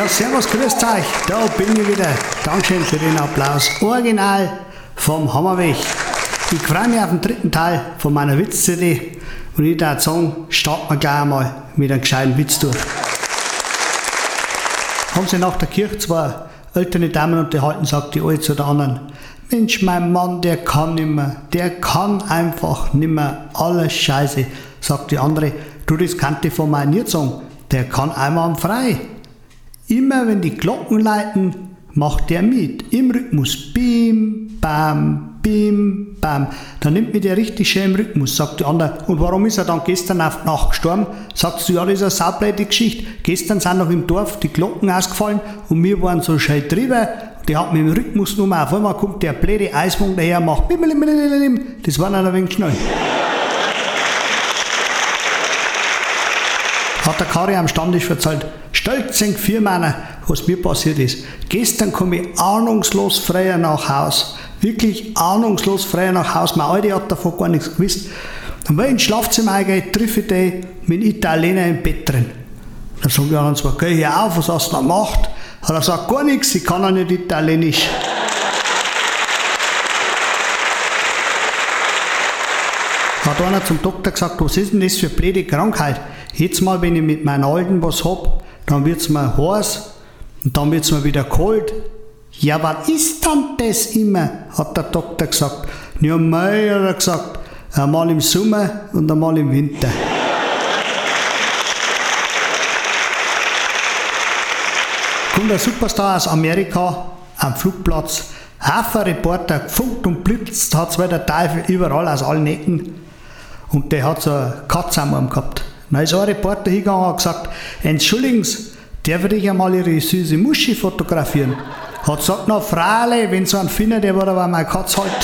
servus, grüßt euch, da bin ich wieder. Dankeschön für den Applaus. Original vom Hammerweg. Ich freue mich auf den dritten Teil von meiner Witz-CD und ich würde sagen, starten wir gleich einmal mit einem gescheiten Witz durch. Haben sie nach der Kirche zwei ältere Damen unterhalten, sagt die eine zu der anderen: Mensch, mein Mann, der kann nimmer, der kann einfach nimmer, alles Scheiße. Sagt die andere: Du, das kannst du von mir nicht sagen, der kann einmal frei. Immer wenn die Glocken läuten, macht der mit, im Rhythmus, bim, bam, bim, bam. Dann nimmt mir der richtig schön im Rhythmus, sagt die andere. Und warum ist er dann gestern auf die Nacht gestorben? Sagst du, ja, das ist eine saublöde Geschichte. Gestern sind noch im Dorf die Glocken ausgefallen und wir waren so schön drüber. Der hat mit dem Rhythmus nur mal, auf einmal kommt der blöde Eiswagen daher und macht bim, bim, bim, bim. Das war dann ein wenig schnell. Hat der Kari am Stammtisch erzählt: Stolzing Firmaner, was mir passiert ist. Gestern komme ich ahnungslos freier nach Haus. Wirklich ahnungslos freier nach Haus. Mein Alte hat davon gar nichts gewusst. Und wenn ich ins Schlafzimmer eingehe, treffe ich den mit einem Italiener im Bett drin. Dann sage ich an zwar, geh hier auf, was hast du noch gemacht? Hat er gesagt, gar nichts, ich kann auch nicht Italienisch. Hat einer zum Doktor gesagt, was ist denn das für eine blöde Krankheit? Jetzt mal, wenn ich mit meinen Alten was hab, dann wird's mir heiß und dann wird's mir wieder kalt. Ja, was ist dann das immer? Hat der Doktor gesagt. Ja, mei, hat er gesagt, einmal im Sommer und einmal im Winter. Kommt ein Superstar aus Amerika am Flugplatz, Haufen Reporter, gefunkt und blitzt, hat zwar der Teufel überall aus allen Ecken und der hat so eine Katze am Arm gehabt. Dann ist ein Reporter hingegangen und hat gesagt: Entschuldigen Sie, darf ich einmal Ihre süße Muschi fotografieren? Hat gesagt: na Frale, wenn so einen findet, der war aber meine Katze halt.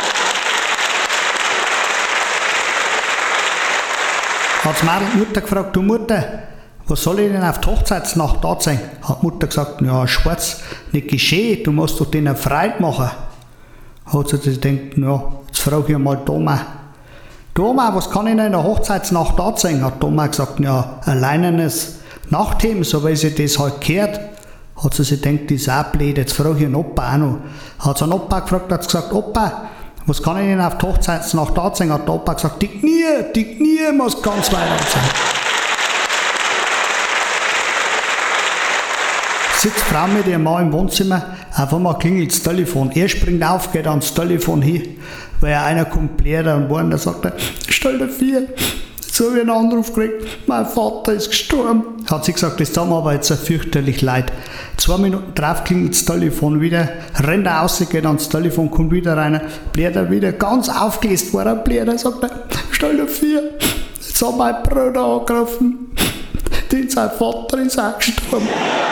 Hat die Mutter gefragt: Du Mutter, was soll ich denn auf die Hochzeitsnacht da sein? Hat die Mutter gesagt: ja, Schwarz, nicht geschehen, du musst doch denen Freude machen. Hat sie sich gedacht: ja, jetzt frage ich einmal Thomas. Thomas, was kann ich denn in der Hochzeitsnacht da sein? Hat Thomas gesagt: ja, ein leinenes Nachthemd, so wie sie das halt gehört. Hat sie sich gedacht, das ist auch blöd, jetzt frage ich einen Opa auch noch. Hat sie einen Opa gefragt, hat gesagt: Opa, was kann ich denn auf die Hochzeitsnacht da sein? Hat der Opa gesagt: die Knie muss ganz weit sein. Sitzt Frau mit ihrem Mann im Wohnzimmer, auf einmal klingelt das Telefon. Er springt auf, geht ans Telefon hin, weil einer kommt bläder und warnt, da sagt er: Stell dir vor, jetzt habe ich einen Anruf gekriegt, mein Vater ist gestorben. Hat sie gesagt, das tut mir aber jetzt fürchterlich leid. 2 Minuten drauf klingelt das Telefon wieder, rennt er raus, geht ans Telefon, kommt wieder rein, bläder wieder, ganz aufgelöst war er, bläder, sagt er: Stell dir vor, jetzt hat mein Bruder angerufen, sein Vater ist auch gestorben.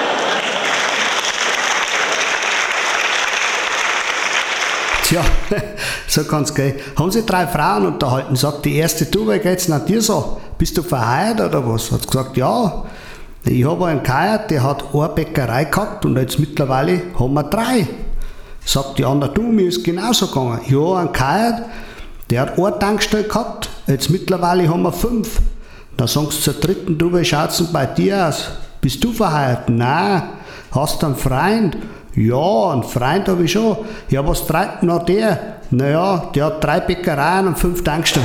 Tja, so kann's gehen. Haben sie 3 Frauen unterhalten. Sagt die erste: Du, wie geht's denn dir so? Bist du verheiratet oder was? Hat gesagt: Ja, ich habe einen geheiratet, der hat eine Bäckerei gehabt und jetzt mittlerweile haben wir 3. Sagt die andere: Du, mir ist genauso gegangen. Ja, einen geheiratet, der hat eine Tankstelle gehabt, jetzt mittlerweile haben wir 5. Dann sagst du zur dritten: Du, wie schaut's denn bei dir aus? Bist du verheiratet? Nein. Hast du einen Freund? Ja, einen Freund habe ich schon. Ja, was treibt noch der? Naja, der hat 3 Bäckereien und 5 Tankstellen.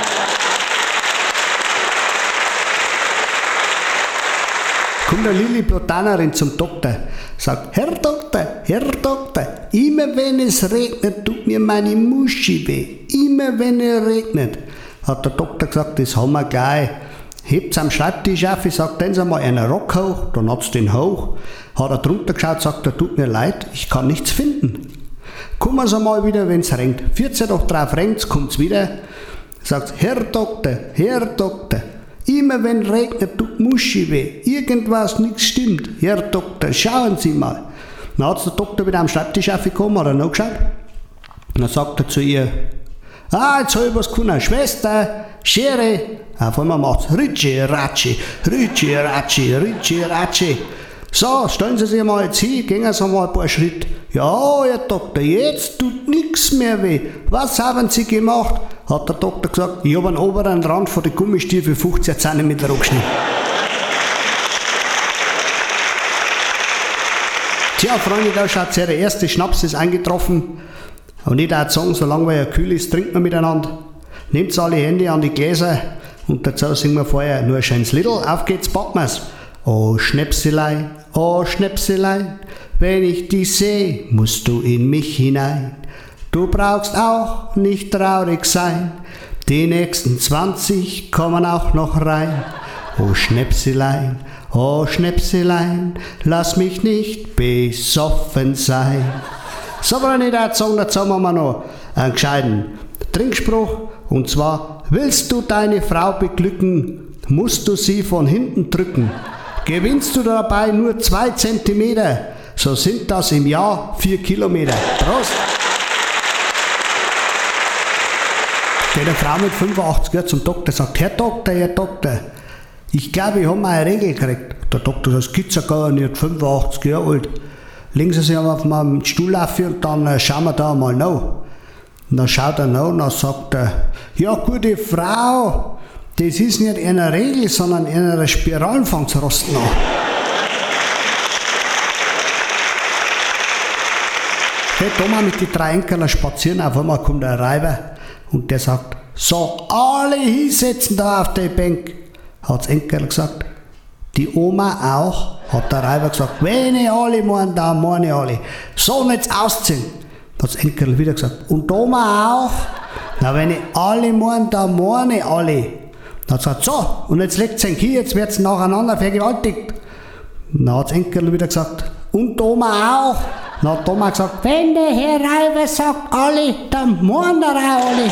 Kommt eine Lilliputanerin zum Doktor, sagt: Herr Doktor, immer wenn es regnet, tut mir meine Muschi weh. Immer wenn es regnet. Hat der Doktor gesagt: Das haben wir gleich. Hebt's am Schreibtisch auf, ich sag: Dann mal einen Rock hoch, dann hat's den hoch. Hat er drunter geschaut, sagt er: Tut mir leid, ich kann nichts finden. Kommen Sie mal wieder, wenn's regnet. 14 doch drauf regnet, kommt's wieder. Sagt: Herr Doktor, immer wenn regnet, tut Muschi weh. Irgendwas, nichts stimmt. Herr Doktor, schauen Sie mal. Dann hat's der Doktor wieder am Schreibtisch aufgekommen, hat er noch geschaut. Dann sagt er zu ihr: jetzt hab ich was gefunden. Schwester, Schere. Auf einmal macht's Ritschi, Ratschi. So, stellen Sie sich mal jetzt hin, gehen Sie mal ein paar Schritte. Ja, Herr Doktor, jetzt tut nichts mehr weh. Was haben Sie gemacht? Hat der Doktor gesagt: Ich habe einen oberen Rand von den Gummistiefeln 15 cm abgeschnitten. Tja, Freunde, da schaut's her, der erste Schnaps ist eingetroffen. Und ich würde sagen, solange wir ja kühl ist, trinken wir miteinander. Nehmt alle Hände an die Gläser und dazu singen wir vorher nur ein schönes Liedl. Auf geht's, packen wir's. Oh Schnäpselein, wenn ich dich seh, musst du in mich hinein. Du brauchst auch nicht traurig sein, die nächsten 20 kommen auch noch rein. Oh Schnäpselein, lass mich nicht besoffen sein. So, Freunde, dazu haben wir noch einen gescheiten Trinkspruch. Und zwar, willst du deine Frau beglücken, musst du sie von hinten drücken. Gewinnst du dabei nur 2 Zentimeter, so sind das im Jahr 4 Kilometer. Prost! Geht eine Frau mit 85 Jahren zum Doktor, sagt, Herr Doktor, ich glaube, ich habe mal eine Regel gekriegt. Der Doktor sagt, das gibt's ja gar nicht, 85 Jahre alt. Legen Sie sich auf meinem Stuhl auf und dann schauen wir da mal nach. Und dann schaut er nach und dann sagt er, ja gute Frau, das ist nicht eine Regel, sondern eine Spiralen fängt's rosten an. Geht da mal mit den 3 Enkeln spazieren, auf einmal kommt ein Reiber und der sagt, so, alle hinsetzen da auf die Bank. Hat's Enkel gesagt. Die Oma auch, hat der Reiber gesagt, wenn ich alle meinen, dann meine ich alle. So, jetzt ausziehen. Hat's Enkel wieder gesagt. Und die Oma auch. Na, wenn ich alle meinen, dann meine ich alle. Dann hat sie gesagt, so, und jetzt legt sie hin, jetzt wird sie nacheinander vergewaltigt. Dann hat das Enkel wieder gesagt, und die Oma auch. Dann hat die Oma gesagt, wenn der Herr Reiber sagt alle, dann meint er auch alle.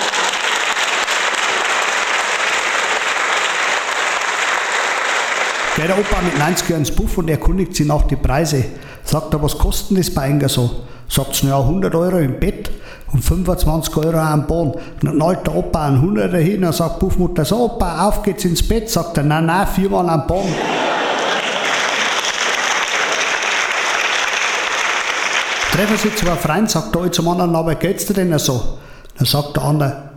Geht der Opa mit 90 Jahren ins Buff und erkundigt sich nach den Preisen. Sagt er, was kostet das bei Ihnen so? Sagt sie, ja, 100 Euro im Bett und 25 Euro am Boden. Dann knallt der Opa einen 100er hin und sagt Buffmutter, so Opa, auf geht's ins Bett. Sagt er, nein, 4-mal am Boden. Treffen sich 2 Freunde, sagt der eine zum anderen, aber geht's dir denn so? Dann sagt der andere,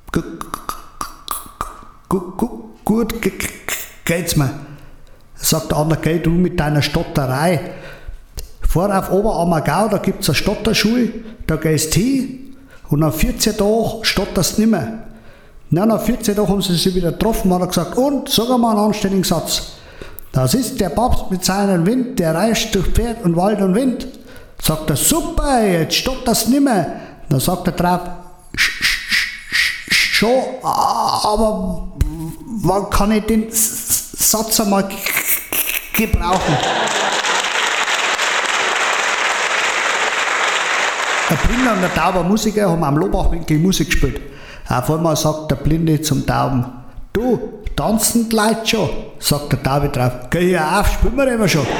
gut geht's mir. Sagt der andere, geh du mit deiner Stotterei. Fahr auf Oberammergau, da gibt's eine Stotterschule, da gehst du hin und nach 14 Tagen stotterst du nicht mehr. Nach 14 Tagen haben sie sich wieder getroffen, hat er gesagt, und, sag einmal einen anständigen Satz. Das ist der Papst mit seinem Wind, der reist durch Pferd und Wald und Wind. Sagt er, super, jetzt stotterst du nicht mehr. Dann sagt er drauf, schon, aber wann kann ich den Satz einmal gebrauchen? Der Blinde und der tauber Musiker haben am Lobachwinkel Musik gespielt. Auf einmal sagt der Blinde zum Tauben, du, tanzen die Leute schon? Sagt der Taube drauf, geh hier auf, spielen wir immer schon.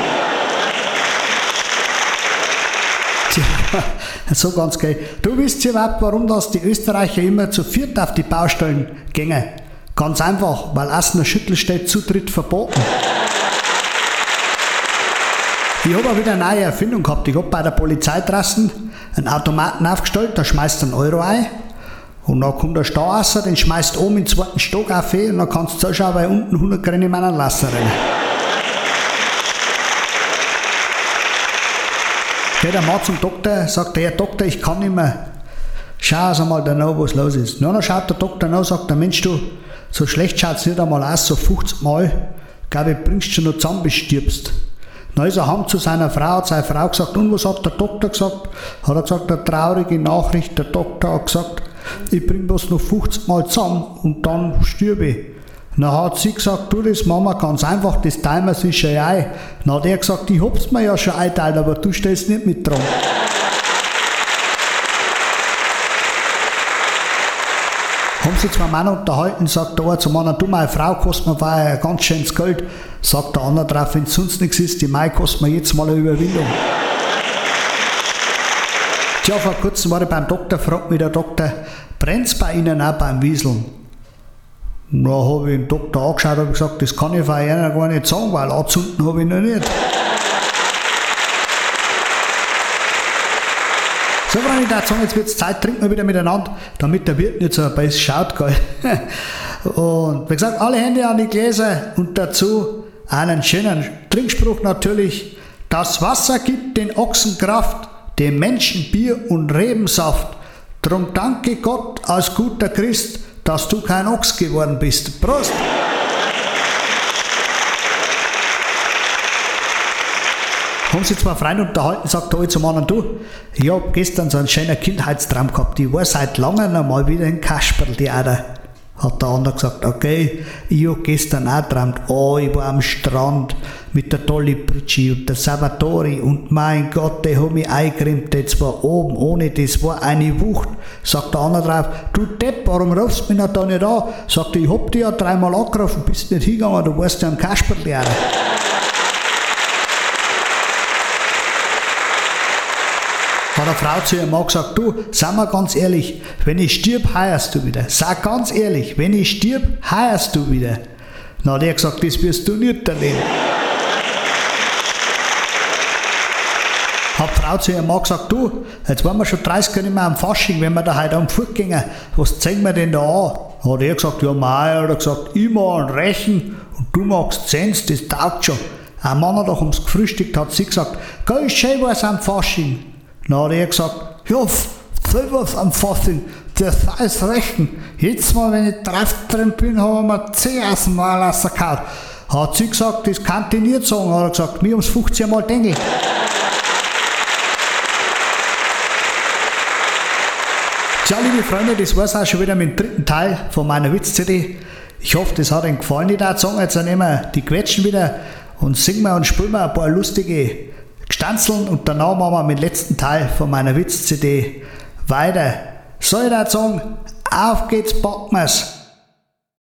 Tja, so ganz geil. Du wisst ja überhaupt, warum das die Österreicher immer zu viert auf die Baustellen gingen? Ganz einfach, weil außen der Schüttel steht, Zutritt verboten. Ich habe auch wieder eine neue Erfindung gehabt. Ich habe bei der Polizei draußen einen Automaten aufgestellt, da schmeißt du einen Euro ein und dann kommt der Stauasser, den schmeißt oben in den 2. Stock auf und dann kannst du zuschauen, weil unten 100 Gränne in meinen Lasser rennen. Geht der Mann zum Doktor, sagt der Herr Doktor, ich kann nicht mehr. Schau uns einmal danach, was los ist. Dann schaut der Doktor nach, sagt der Mensch, du, so schlecht schaut es nicht einmal aus, so 50 Mal, glaube ich, bringst du schon noch zusammen, bis du stirbst. Dann ist er heim zu seiner Frau, hat seine Frau gesagt, und was hat der Doktor gesagt? Hat er gesagt, eine traurige Nachricht, der Doktor hat gesagt, ich bring das noch 50 Mal zusammen und dann stirb ich. Dann hat sie gesagt, du, das machen wir ganz einfach, das teilen wir sich schon ein. Dann hat er gesagt, ich hab's mir ja schon einteilt, aber du stellst nicht mit dran. Haben sie 2 Männer unterhalten, sagt der eine zum anderen, du, meine Frau kostet mir ein ganz schönes Geld. Sagt der andere drauf, wenn sonst nichts ist, die Mai kostet mir jetzt mal eine Überwindung. Tja, vor kurzem war ich beim Doktor, fragt mich der Doktor, brennt's bei Ihnen auch beim Wieseln? Dann habe ich den Doktor angeschaut und gesagt, das kann ich von Ihnen gar nicht sagen, weil anzünden habe ich noch nicht. So, Freunde, ich würde sagen, jetzt wird es Zeit, trinken wir wieder miteinander, damit der Wirt nicht so ein bisschen schaut, gell. Und wie gesagt, alle Hände an die Gläser und dazu einen schönen Trinkspruch natürlich. Das Wasser gibt den Ochsen Kraft, dem Menschen Bier und Rebensaft. Drum danke Gott als guter Christ, dass du kein Ochs geworden bist. Prost! Haben sich zwei Freunde unterhalten, sagt der eine zum anderen, du, ich hab gestern so einen schönen Kindheitstraum gehabt, ich war seit langem einmal wieder in Kasperl, die Ader. Hat der andere gesagt, okay, ich hab gestern auch geträumt, ich war am Strand mit der Dolly Pritschi und der Salvatore und mein Gott, die haben mich eingecremt, das war oben ohne, das war eine Wucht. Sagt der andere drauf, du Depp, warum rufst du mich noch da nicht an? Sagt er, ich hab dich ja 3-mal angerufen, bist nicht hingegangen, du warst ja am Kasperl, die Ader. Hat eine Frau zu ihrem Mann gesagt, du, sag mal ganz ehrlich, wenn ich stirb, heierst du wieder. Sag ganz ehrlich, wenn ich stirb, heierst du wieder. Dann hat er gesagt, das wirst du nicht erleben. Hat die Frau zu ihrem Mann gesagt, du, jetzt waren wir schon 30 Jahre nicht mehr am Fasching, wenn wir da heute am Pfurt gehen, was zeigen wir denn da an? Hat er gesagt, ja Mei, hat er gesagt, ich mach einen Rechen und du machst Zens, das taugt schon. Ein Mann hat doch ums gefrühstückt, hat sie gesagt, geil, schön war's am Fasching. Dann hat er gesagt, ja, selber am Fasching, das ist Rechen. Jetzt mal, wenn ich drauf drin bin, haben wir 10 aus dem Mal rausgehauen. Hat sie gesagt, das kann ich nicht sagen. Hat er gesagt, wir haben es 15 Mal dengelt. Tja, liebe Freunde, das war's auch schon wieder mit dem dritten Teil von meiner Witz-CD. Ich hoffe, das hat Ihnen gefallen. Ich würde sagen, jetzt nehmen wir die Quetschen wieder und singen wir und spielen wir ein paar lustige Gestanzeln und danach machen wir mit dem letzten Teil von meiner Witz-CD weiter. So, ich würde sagen, auf geht's, packen wir's.